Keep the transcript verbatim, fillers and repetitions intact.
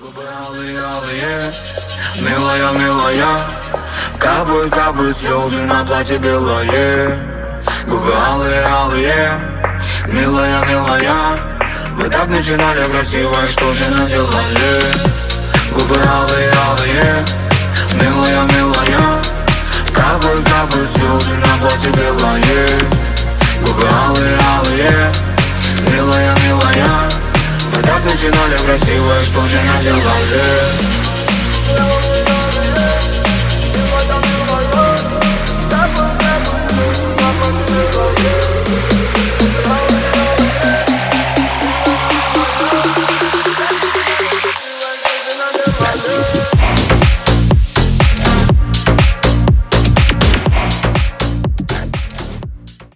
Губы алые, алые, милая, милая, капают, капают слезы на платье белое. Губы алые, алые, милая, милая, мы так начинали красиво, и что же наделали? Губы алые, алые, милая, милая, капают, капают слезы на платье белое. Губы алые, алые, милая, милая, мы так начинали красиво, и что же наделали?